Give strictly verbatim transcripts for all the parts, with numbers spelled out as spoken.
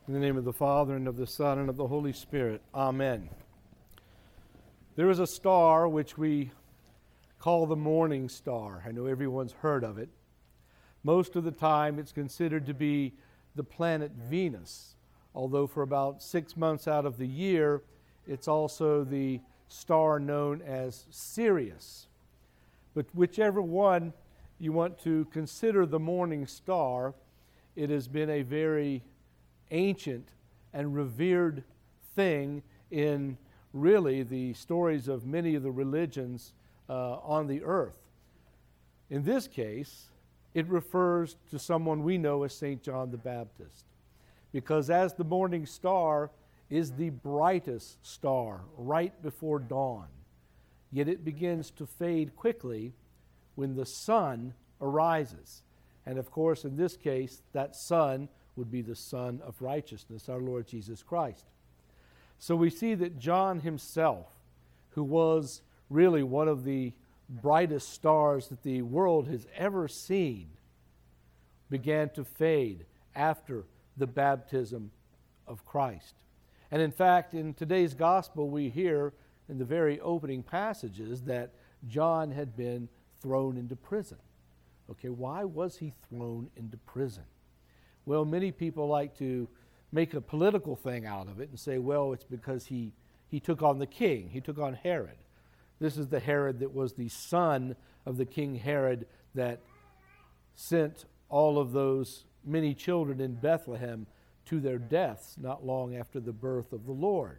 In the name of the Father, and of the Son, and of the Holy Spirit. Amen. There is a star which we call the morning star. I know everyone's heard of it. Most of the time it's considered to be the planet Venus, although for about six months out of the year it's also the star known as Sirius. But whichever one you want to consider the morning star, it has been a very ancient and revered thing in really the stories of many of the religions uh, on the earth. In this case, it refers to someone we know as Saint John the Baptist, because as the morning star is the brightest star right before dawn, yet it begins to fade quickly when the sun arises. And of course, in this case, that sun would be the Son of Righteousness, our Lord Jesus Christ. So we see that John himself, who was really one of the brightest stars that the world has ever seen, began to fade after the baptism of Christ. And in fact, in today's gospel, we hear in the very opening passages that John had been thrown into prison. Okay, why was he thrown into prison? Well, many people like to make a political thing out of it and say, well, it's because he, he took on the king. He took on Herod. This is the Herod that was the son of the King Herod that sent all of those many children in Bethlehem to their deaths not long after the birth of the Lord.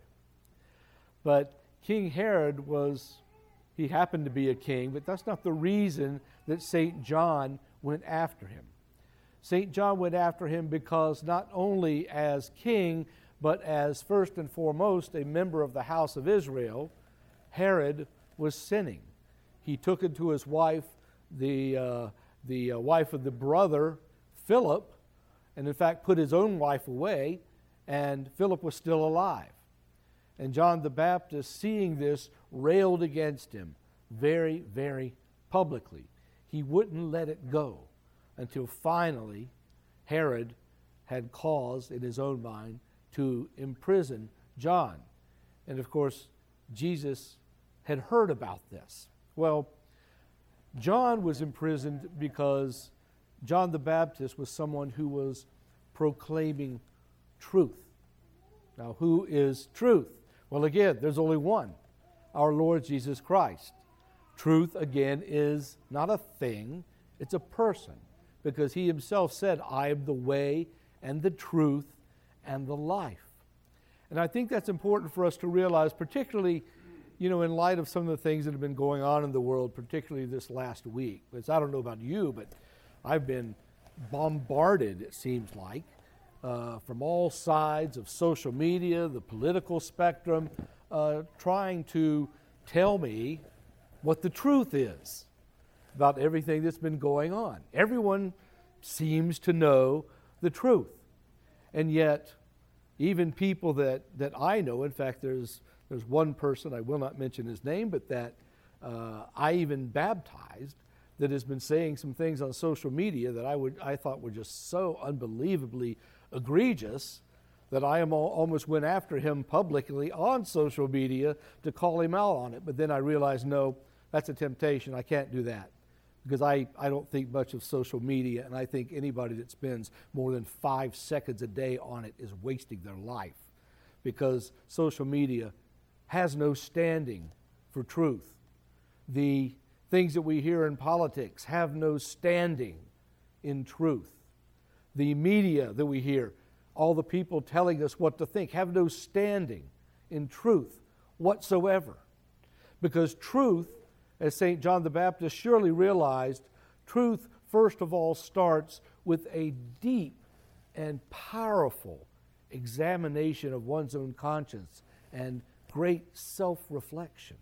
But King Herod was, he happened to be a king, but that's not the reason that Saint John went after him. Saint John went after him because not only as king, but as first and foremost a member of the house of Israel, Herod was sinning. He took into his wife the, uh, the uh, wife of the brother, Philip, and in fact put his own wife away, and Philip was still alive. And John the Baptist, seeing this, railed against him very, very publicly. He wouldn't let it go until finally Herod had cause in his own mind to imprison John. And of course, Jesus had heard about this. Well, John was imprisoned because John the Baptist was someone who was proclaiming truth. Now, who is truth? Well, again, there's only one, our Lord Jesus Christ. Truth, again, is not a thing, it's a person, because he himself said, I am the way and the truth and the life. And I think that's important for us to realize, particularly, you know, in light of some of the things that have been going on in the world, particularly this last week. Because I don't know about you, but I've been bombarded, it seems like, uh, from all sides of social media, the political spectrum, uh, trying to tell me what the truth is about everything that's been going on. Everyone seems to know the truth. And yet, even people that, that I know, in fact, there's there's one person, I will not mention his name, but that uh, I even baptized, that has been saying some things on social media that I would I thought were just so unbelievably egregious that I am all, almost went after him publicly on social media to call him out on it. But then I realized, no, that's a temptation. I can't do that, because I, I don't think much of social media, and I think anybody that spends more than five seconds a day on it is wasting their life, because social media has no standing for truth. The things that we hear in politics have no standing in truth. The media that we hear, all the people telling us what to think, have no standing in truth whatsoever. Because truth, as Saint John the Baptist surely realized, truth first of all starts with a deep and powerful examination of one's own conscience and great self-reflection.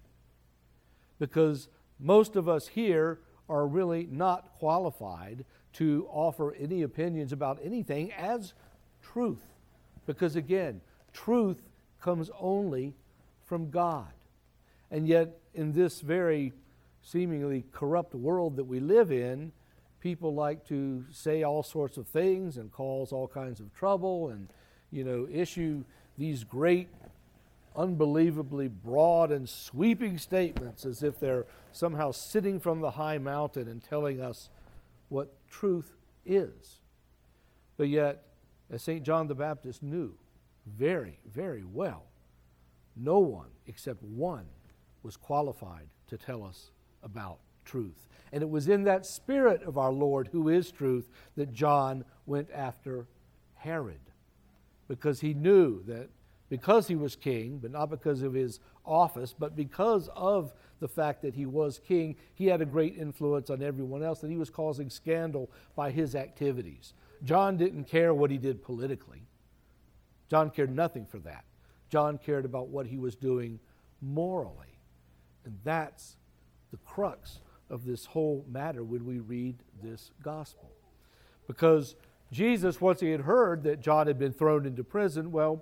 Because most of us here are really not qualified to offer any opinions about anything as truth. Because again, truth comes only from God. And yet, in this very seemingly corrupt world that we live in, people like to say all sorts of things and cause all kinds of trouble and, you know, issue these great, unbelievably broad and sweeping statements as if they're somehow sitting from the high mountain and telling us what truth is. But yet, as Saint John the Baptist knew very, very well, no one except one was qualified to tell us about truth. And it was in that spirit of our Lord, who is truth, that John went after Herod, because he knew that because he was king, but not because of his office, but because of the fact that he was king, he had a great influence on everyone else, that he was causing scandal by his activities. John didn't care what he did politically. John cared nothing for that. John cared about what he was doing morally. And that's the crux of this whole matter when we read this gospel. Because Jesus, once he had heard that John had been thrown into prison, well,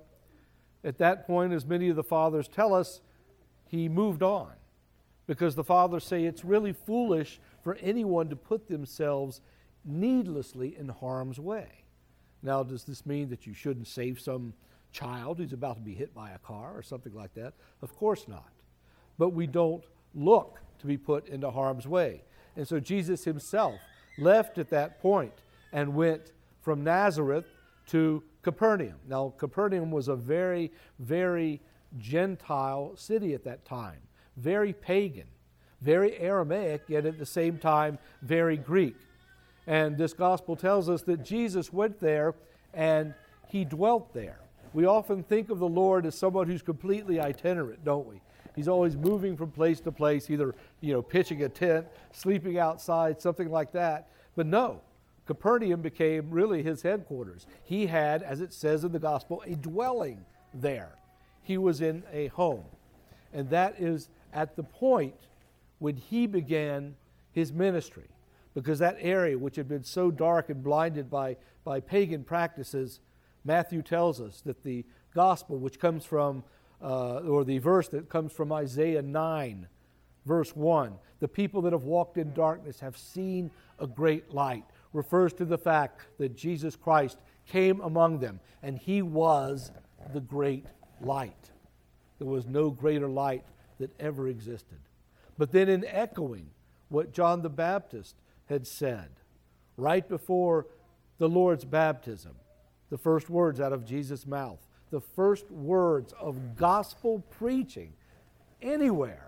at that point, as many of the fathers tell us, he moved on. Because the fathers say it's really foolish for anyone to put themselves needlessly in harm's way. Now, does this mean that you shouldn't save some child who's about to be hit by a car or something like that? Of course not. But we don't look to be put into harm's way. And so Jesus himself left at that point and went from Nazareth to Capernaum. Now, Capernaum was a very, very Gentile city at that time, very pagan, very Aramaic, yet at the same time very Greek. And this gospel tells us that Jesus went there and he dwelt there. We often think of the Lord as someone who's completely itinerant, don't we? He's always moving from place to place, either, you know, pitching a tent, sleeping outside, something like that. But no, Capernaum became really his headquarters. He had, as it says in the gospel, a dwelling there. He was in a home. And that is at the point when he began his ministry. Because that area, which had been so dark and blinded by, by pagan practices, Matthew tells us that the gospel, which comes from, uh, or the verse that comes from Isaiah nine, verse one, the people that have walked in darkness have seen a great light, refers to the fact that Jesus Christ came among them, and he was the great light. There was no greater light that ever existed. But then in echoing what John the Baptist had said, right before the Lord's baptism, the first words out of Jesus' mouth, the first words of gospel preaching anywhere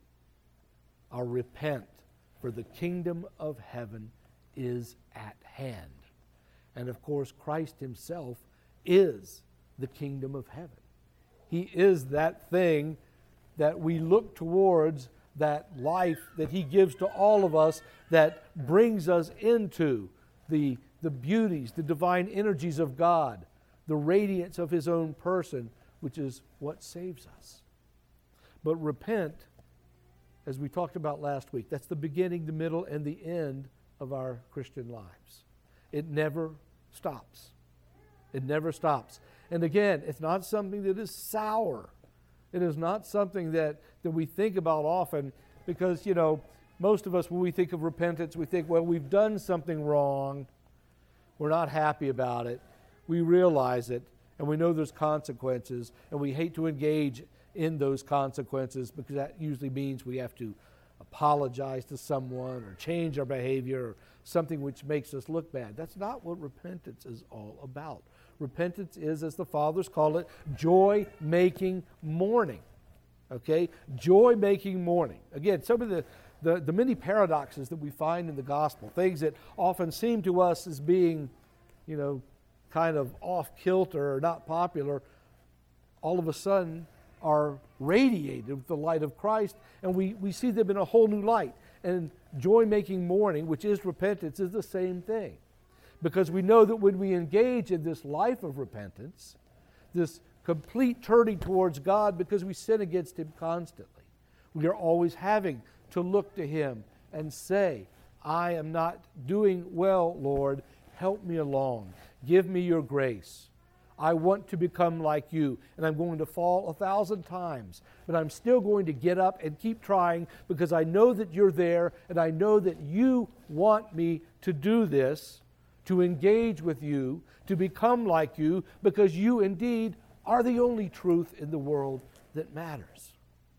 are repent, for the kingdom of heaven is at hand. And of course, Christ himself is the kingdom of heaven. He is that thing that we look towards, that life that he gives to all of us, that brings us into the, the beauties, the divine energies of God, the radiance of his own person, which is what saves us. But repent, as we talked about last week, that's the beginning, the middle, and the end of our Christian lives. It never stops. It never stops. And again, it's not something that is sour. It is not something that, that we think about often because, you know, most of us, when we think of repentance, we think, well, we've done something wrong. We're not happy about it. We realize it, and we know there's consequences, and we hate to engage in those consequences because that usually means we have to apologize to someone or change our behavior or something which makes us look bad. That's not what repentance is all about. Repentance is, as the fathers call it, joy-making mourning. Okay? Joy-making mourning. Again, some of the, the, the many paradoxes that we find in the gospel, things that often seem to us as being, you know, kind of off-kilter or not popular, all of a sudden are radiated with the light of Christ, and we, we see them in a whole new light. And joy-making mourning, which is repentance, is the same thing. Because we know that when we engage in this life of repentance, this complete turning towards God, because we sin against him constantly, we are always having to look to him and say, I am not doing well, Lord. Help me along. Give me your grace. I want to become like you, and I'm going to fall a thousand times, but I'm still going to get up and keep trying because I know that you're there, and I know that you want me to do this to engage with you, to become like you, because you indeed are the only truth in the world that matters.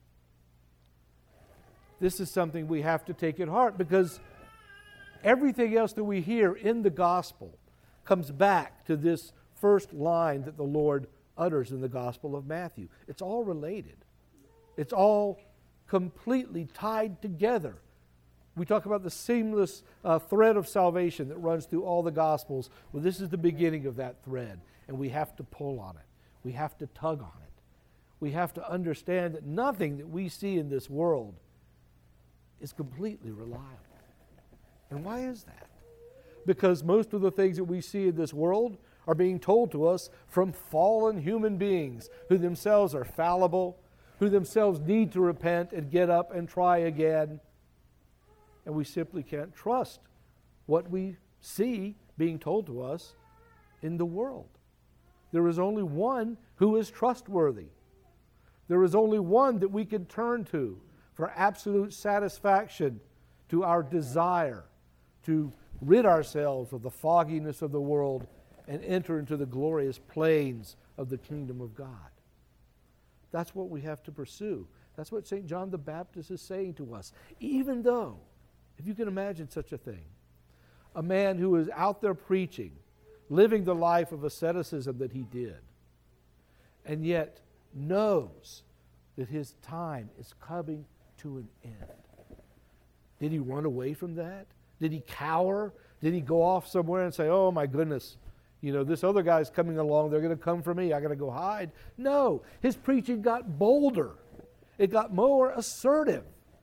This is something we have to take at heart, because everything else that we hear in the gospel comes back to this first line that the Lord utters in the Gospel of Matthew. It's all related. It's all completely tied together. We talk about the seamless uh, thread of salvation that runs through all the Gospels. Well, this is the beginning of that thread, and we have to pull on it. We have to tug on it. We have to understand that nothing that we see in this world is completely reliable. And why is that? Because most of the things that we see in this world are being told to us from fallen human beings who themselves are fallible, who themselves need to repent and get up and try again. And we simply can't trust what we see being told to us in the world. There is only one who is trustworthy. There is only one that we can turn to for absolute satisfaction to our desire to rid ourselves of the fogginess of the world and enter into the glorious plains of the kingdom of God. That's what we have to pursue. That's what Saint John the Baptist is saying to us. Even though, if you can imagine such a thing, a man who is out there preaching, living the life of asceticism that he did, and yet knows that his time is coming to an end. Did he run away from that? Did he cower? Did he go off somewhere and say, oh my goodness, you know, this other guy's coming along, they're going to come for me, I got to go hide? No, his preaching got bolder. It got more assertive.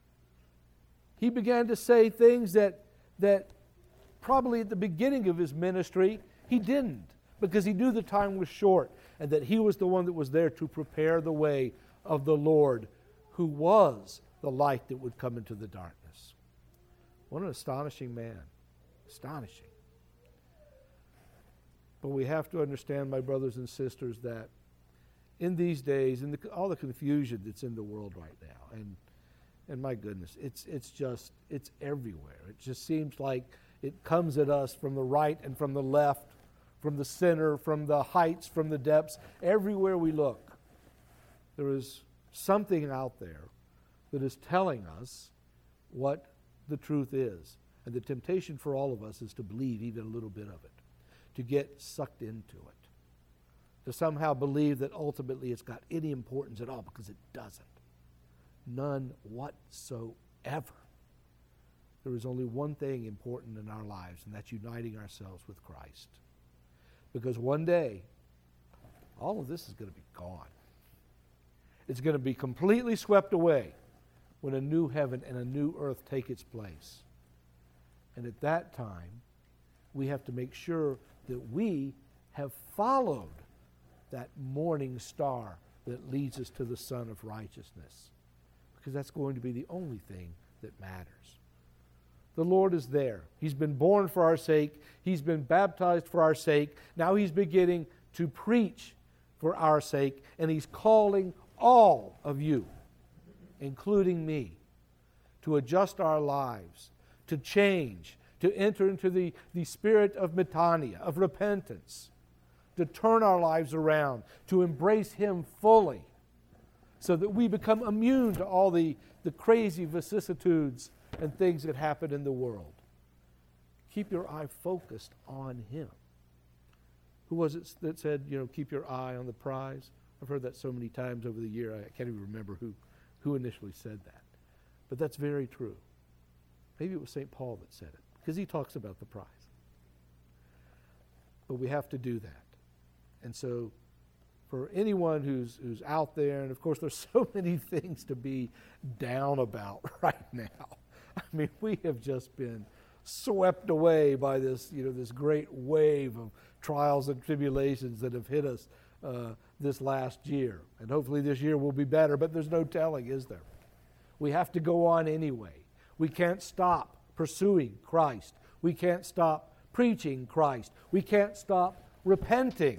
He began to say things that, that probably at the beginning of his ministry he didn't, because he knew the time was short and that he was the one that was there to prepare the way of the Lord, who was the light that would come into the darkness. What an astonishing man. Astonishing. But we have to understand, my brothers and sisters, that in these days, in the, all the confusion that's in the world right now, and and my goodness, it's it's just, it's everywhere. It just seems like it comes at us from the right and from the left, from the center, from the heights, from the depths. Everywhere we look, there is something out there that is telling us what the truth is. And the temptation for all of us is to believe even a little bit of it, to get sucked into it, to somehow believe that ultimately it's got any importance at all, because it doesn't. None whatsoever. There is only one thing important in our lives, and that's uniting ourselves with Christ. Because one day, all of this is going to be gone. It's going to be completely swept away when a new heaven and a new earth take its place. And at that time, we have to make sure that we have followed that morning star that leads us to the sun of righteousness, because that's going to be the only thing that matters. The Lord is there. He's been born for our sake. He's been baptized for our sake. Now He's beginning to preach for our sake, and He's calling all of you, including me, to adjust our lives, to change, to enter into the, the spirit of metanoia, of repentance, to turn our lives around, to embrace Him fully, so that we become immune to all the, the crazy vicissitudes and things that happen in the world. Keep your eye focused on Him. Who was it that said, you know, keep your eye on the prize? I've heard that so many times over the year, I can't even remember who, who initially said that. But that's very true. Maybe it was Saint Paul that said it, because he talks about the prize. But we have to do that. And so for anyone who's who's out there, and of course there's so many things to be down about right now. I mean, we have just been swept away by this, you know, this great wave of trials and tribulations that have hit us uh, this last year. And hopefully this year will be better, but there's no telling, is there? We have to go on anyway. We can't stop pursuing Christ. We can't stop preaching Christ. We can't stop repenting.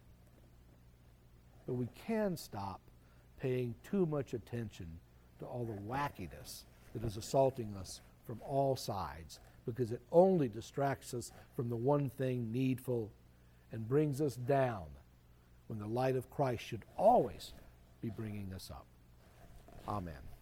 But we can stop paying too much attention to all the wackiness that is assaulting us from all sides, because it only distracts us from the one thing needful and brings us down when the light of Christ should always be bringing us up. Amen.